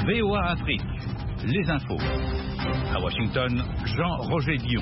VOA Afrique, les infos. À Washington, Jean-Roger Dion.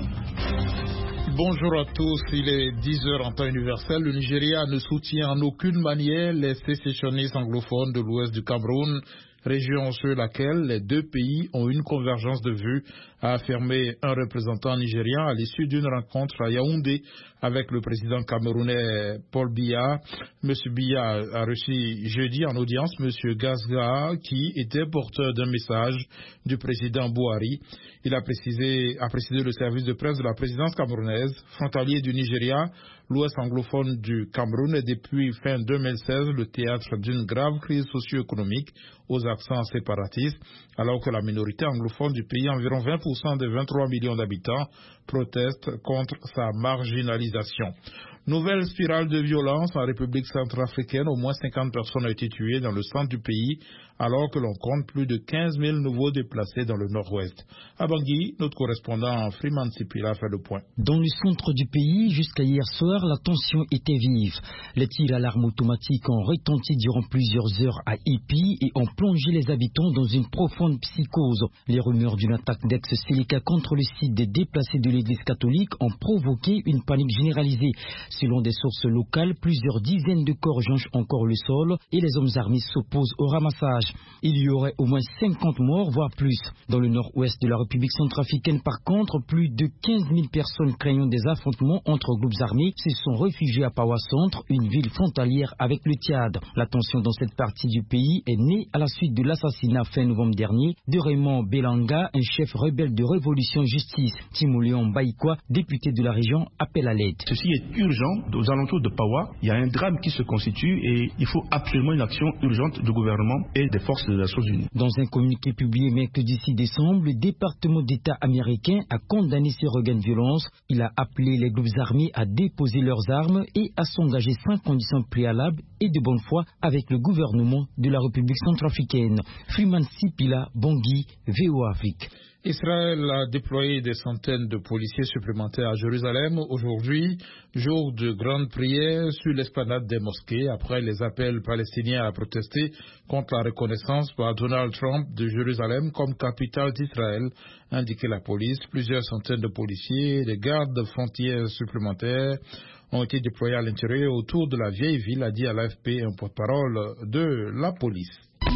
Bonjour à tous, il est 10h en temps universel. Le Nigeria ne soutient en aucune manière les sécessionnistes anglophones de l'ouest du Cameroun, région sur laquelle les deux pays ont une convergence de vues, a affirmé un représentant nigérian à l'issue d'une rencontre à Yaoundé avec le président camerounais Paul Biya. M. Biya a reçu jeudi en audience M. Gazga, qui était porteur d'un message du président Buhari. Il a précisé le service de presse de la présidence camerounaise, frontalier du Nigeria. L'ouest anglophone du Cameroun est depuis fin 2016 le théâtre d'une grave crise socio-économique aux accents séparatistes, alors que la minorité anglophone du pays, environ 20% des 23 millions d'habitants, proteste contre sa marginalisation. Nouvelle spirale de violence en République centrafricaine. Au moins 50 personnes ont été tuées dans le centre du pays, alors que l'on compte plus de 15 000 nouveaux déplacés dans le nord-ouest. À Bangui, notre correspondant Freeman Sipila fait le point. Dans le centre du pays, jusqu'à hier soir, la tension était vive. Les tirs à l'arme automatique ont retenti durant plusieurs heures à Ipi et ont plongé les habitants dans une profonde psychose. Les rumeurs d'une attaque d'ex-Seleka contre le site des déplacés de l'église catholique ont provoqué une panique généralisée. Selon des sources locales, plusieurs dizaines de corps jonchent encore le sol et les hommes armés s'opposent au ramassage. Il y aurait au moins 50 morts, voire plus. Dans le nord-ouest de la République centrafricaine, par contre, plus de 15 000 personnes craignant des affrontements entre groupes armés se sont réfugiées à Pawa Centre, une ville frontalière avec le Tchad. La tension dans cette partie du pays est née à la suite de l'assassinat fin novembre dernier de Raymond Belanga, un chef rebelle de Révolution Justice. Timoléon Baïkwa, député de la région, appelle à l'aide. Ceci est urgent. Aux alentours de Pawa, il y a un drame qui se constitue et il faut absolument une action urgente du gouvernement et des forces des Nations Unies. Dans un communiqué publié mercredi 6 décembre, le département d'État américain a condamné ces regains de violence. Il a appelé les groupes armés à déposer leurs armes et à s'engager sans condition préalable et de bonne foi avec le gouvernement de la République centrafricaine. Freeman Sipila, Bangui, VOA Afrique. Israël a déployé des centaines de policiers supplémentaires à Jérusalem aujourd'hui, jour de grande prière sur l'esplanade des mosquées, après les appels palestiniens à protester contre la reconnaissance par Donald Trump de Jérusalem comme capitale d'Israël, indiquait la police. Plusieurs centaines de policiers et des gardes frontières supplémentaires ont été déployés à l'intérieur et autour de la vieille ville, a dit à l'AFP un porte-parole de la police.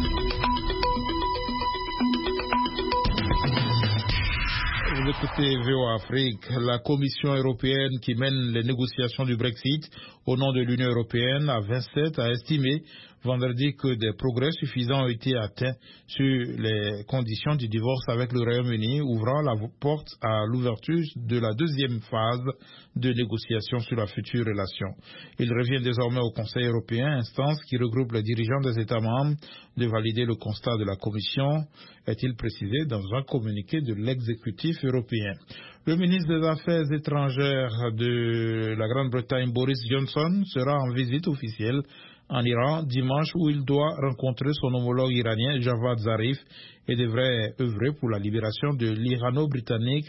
Vous écoutez VOA Afrique. La Commission européenne qui mène les négociations du Brexit au nom de l'Union européenne à 27 a estimé vendredi que des progrès suffisants ont été atteints sur les conditions du divorce avec le Royaume-Uni, ouvrant la porte à l'ouverture de la deuxième phase de négociation sur la future relation. Il revient désormais au Conseil européen, instance qui regroupe les dirigeants des États membres, de valider le constat de la Commission, est-il précisé dans un communiqué de l'exécutif européen. Le ministre des Affaires étrangères de la Grande-Bretagne, Boris Johnson, sera en visite officielle en Iran dimanche où il doit rencontrer son homologue iranien Javad Zarif et devrait œuvrer pour la libération de l'irano-britannique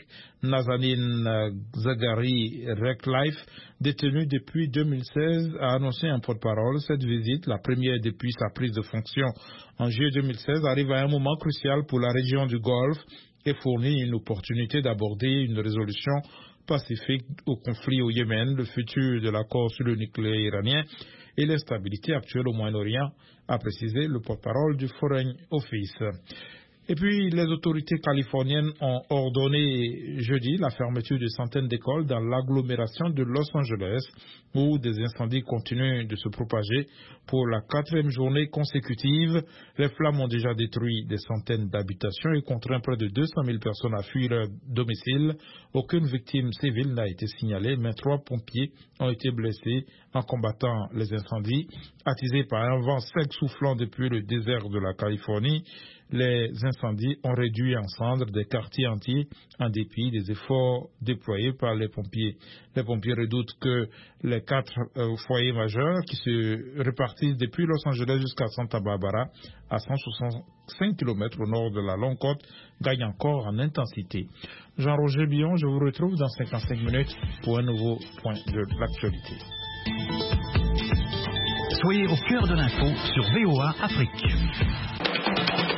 Nazanin Zaghari Ratcliffe, détenu depuis 2016, a annoncé un porte-parole. Cette visite, la première depuis sa prise de fonction en juillet 2016, arrive à un moment crucial pour la région du Golfe et fournit une opportunité d'aborder une résolution pacifique au conflit au Yémen, le futur de l'accord sur le nucléaire iranien et l'instabilité actuelle au Moyen-Orient, a précisé le porte-parole du Foreign Office. Et puis, les autorités californiennes ont ordonné jeudi la fermeture de centaines d'écoles dans l'agglomération de Los Angeles, où des incendies continuent de se propager pour la 4e journée consécutive. Les flammes ont déjà détruit des centaines d'habitations et contraint près de 200 000 personnes à fuir leur domicile. Aucune victime civile n'a été signalée, mais 3 pompiers ont été blessés en combattant les incendies. Attisés par un vent sec soufflant depuis le désert de la Californie, les incendies ont réduit en cendres des quartiers entiers en dépit des efforts déployés par les pompiers. Les pompiers redoutent que les 4 foyers majeurs qui se répartissent depuis Los Angeles jusqu'à Santa Barbara, à 165 km au nord de la longue côte, gagnent encore en intensité. Jean-Roger Dion, je vous retrouve dans 55 minutes pour un nouveau point de l'actualité. Soyez au cœur de l'info sur VOA Afrique.